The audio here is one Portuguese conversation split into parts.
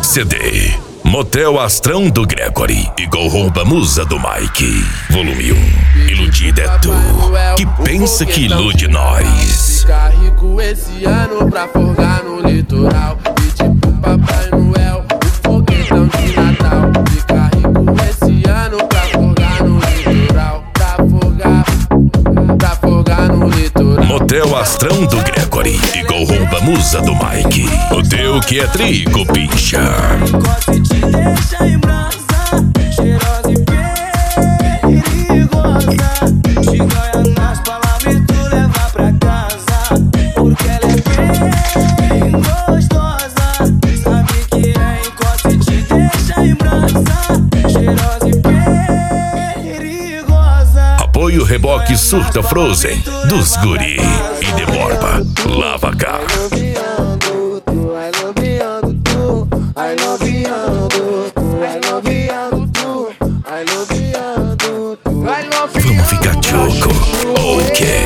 CD. Motel Astrão do Gregory. Igor Rouba Musa do Mike. Volume 1. Iludida é tu, que pensa que ilude nós. Ficar rico esse ano pra forgar no litoral. Pedir pro Papai Noel o foguetão de Natal. Ficar rico esse ano pra forgar no litoral. Pra forgar no litoral. Motel Astrão do Gregory. Igor Rouba Musa do Mike. O teu que é trigo, bicha. Gosto te deixa em brasa, cheirosa e perigosa. Te ganha nas palavras e tu leva pra casa, porque ela é bem gostosa. Sabe que é encosta e te deixa em brasa, cheirosa e perigosa. Apoio Reboque Surta Frozen dos Guri e de Borba. Lava cá. Vamos ficar choco, ok.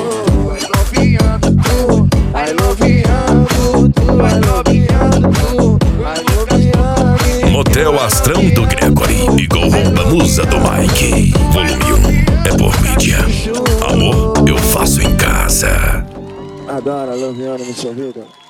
Motel Astrão do Gregory. Igor Rouba Musa do Mike. Volume 1. É por mídia. Amor, eu faço em casa. Adoro, Loviano, na sua vida.